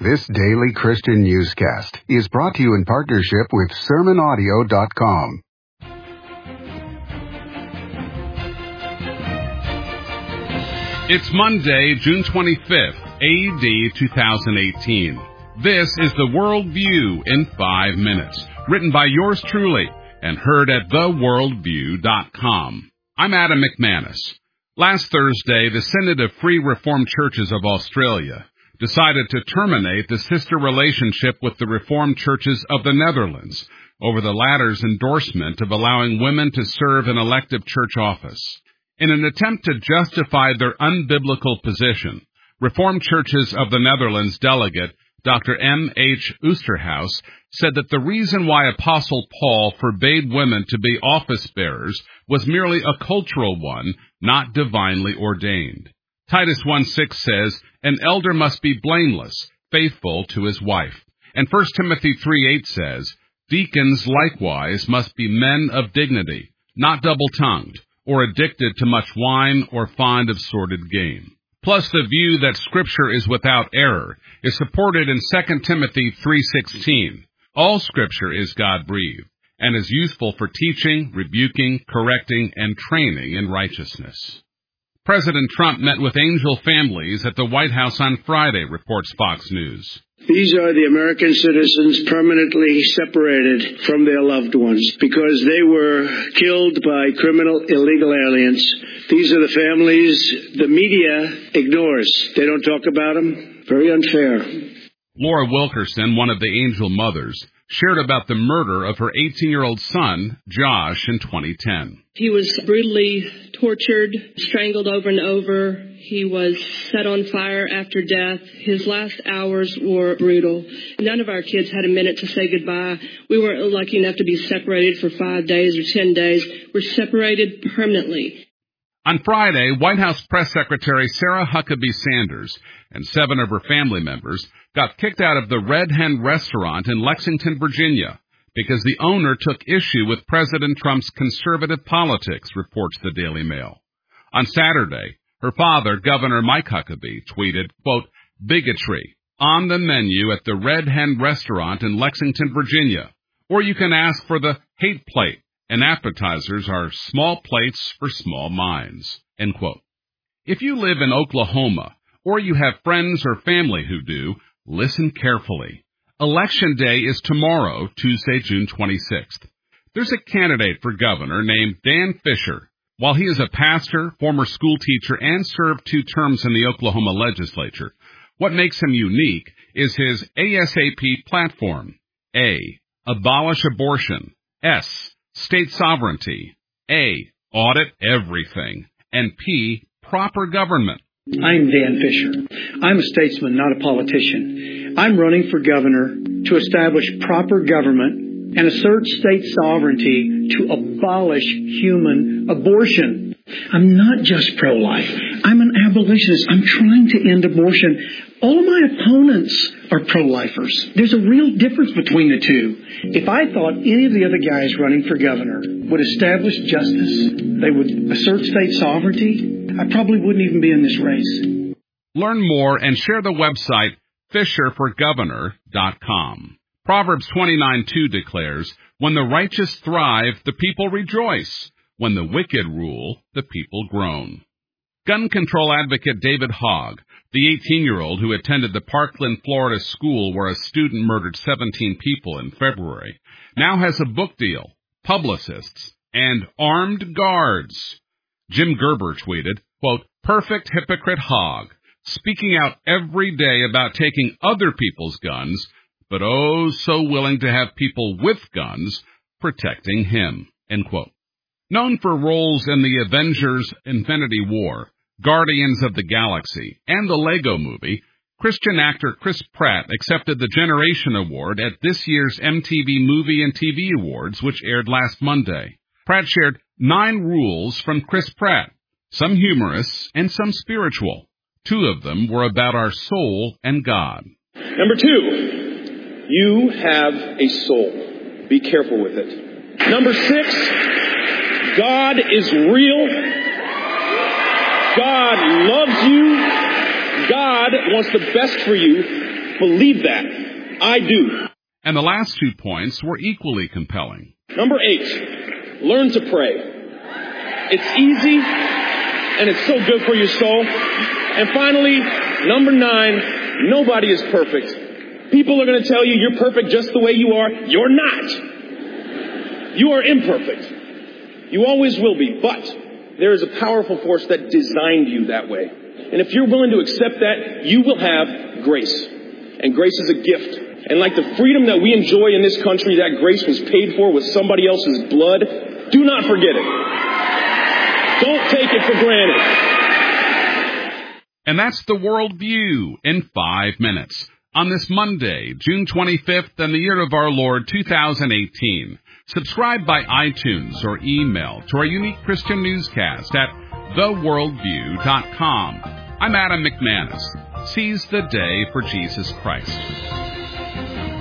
This daily Christian newscast is brought to you in partnership with SermonAudio.com. It's Monday, June 25th, A.D. 2018. This is the World View in 5 minutes, written by yours truly and heard at theworldview.com. I'm Adam McManus. Last Thursday, the Synod of Free Reformed Churches of Australia decided to terminate the sister relationship with the Reformed Churches of the Netherlands over the latter's endorsement of allowing women to serve an elective church office. In an attempt to justify their unbiblical position, Reformed Churches of the Netherlands delegate Dr. M.H. Oosterhuis said that the reason why Apostle Paul forbade women to be office bearers was merely a cultural one, not divinely ordained. Titus 1:6 says, "An elder must be blameless, faithful to his wife." And 1 Timothy 3:8 says, "Deacons likewise must be men of dignity, not double-tongued, or addicted to much wine or fond of sordid gain." Plus, the view that Scripture is without error is supported in 2 Timothy 3:16. All Scripture is God-breathed and is useful for teaching, rebuking, correcting, and training in righteousness. President Trump met with angel families at the White House on Friday, reports Fox News. These are the American citizens permanently separated from their loved ones because they were killed by criminal illegal aliens. These are the families the media ignores. They don't talk about them. Very unfair. Laura Wilkerson, one of the angel mothers, shared about the murder of her 18-year-old son, Josh, in 2010. He was brutally tortured, strangled over and over. He was set on fire after death. His last hours were brutal. None of our kids had a minute to say goodbye. We weren't lucky enough to be separated for 5 days or 10 days. We're separated permanently. On Friday, White House Press Secretary Sarah Huckabee Sanders and 7 of her family members got kicked out of the Red Hen restaurant in Lexington, Virginia, because the owner took issue with President Trump's conservative politics, reports the Daily Mail. On Saturday, her father, Governor Mike Huckabee, tweeted, quote, "Bigotry on the menu at the Red Hen restaurant in Lexington, Virginia. Or you can ask for the hate plate, and appetizers are small plates for small minds," end quote. If you live in Oklahoma, or you have friends or family who do, listen carefully. Election Day is tomorrow, Tuesday, June 26th. There's a candidate for governor named Dan Fisher. While he is a pastor, former school teacher, and served 2 terms in the Oklahoma legislature, what makes him unique is his ASAP platform. A, abolish abortion. S, state sovereignty. A, audit everything. And P, proper government. I'm Dan Fisher. I'm a statesman, not a politician. I'm running for governor to establish proper government and assert state sovereignty to abolish human abortion. I'm not just pro-life. I'm an abolitionist. I'm trying to end abortion. All of my opponents are pro-lifers. There's a real difference between the two. If I thought any of the other guys running for governor would establish justice, they would assert state sovereignty, I probably wouldn't even be in this race. Learn more and share the website FisherForGovernor.com. Proverbs 29:2 declares, "When the righteous thrive, the people rejoice. When the wicked rule, the people groan." Gun control advocate David Hogg, the 18-year-old who attended the Parkland, Florida school where a student murdered 17 people in February, now has a book deal, publicists, and armed guards. Jim Gerber tweeted, quote, "Perfect hypocrite Hogg, speaking out every day about taking other people's guns, but oh so willing to have people with guns protecting him," end quote. Known for roles in the Avengers Infinity War, Guardians of the Galaxy, and the Lego Movie, Christian actor Chris Pratt accepted the Generation Award at this year's MTV Movie and TV Awards, which aired last Monday. Pratt shared 9 rules from Chris Pratt, some humorous and some spiritual. 2 of them were about our soul and God. Number 2, you have a soul. Be careful with it. Number 6, God is real. God loves you. God wants the best for you. believe that. I do. And the last 2 points were equally compelling. Number 8, learn to pray. It's easy, and it's so good for your soul. And finally, number 9, nobody is perfect. People are going to tell you you're perfect just the way you are. You're not. You are imperfect. You always will be. But there is a powerful force that designed you that way. And if you're willing to accept that, you will have grace. And grace is a gift. And like the freedom that we enjoy in this country, that grace was paid for with somebody else's blood. Do not forget it. Don't take it for granted. And that's the Worldview in 5 minutes on this Monday, June 25th, in the year of our Lord 2018. Subscribe by iTunes or email to our unique Christian newscast at theworldview.com. I'm Adam McManus. Seize the day for Jesus Christ.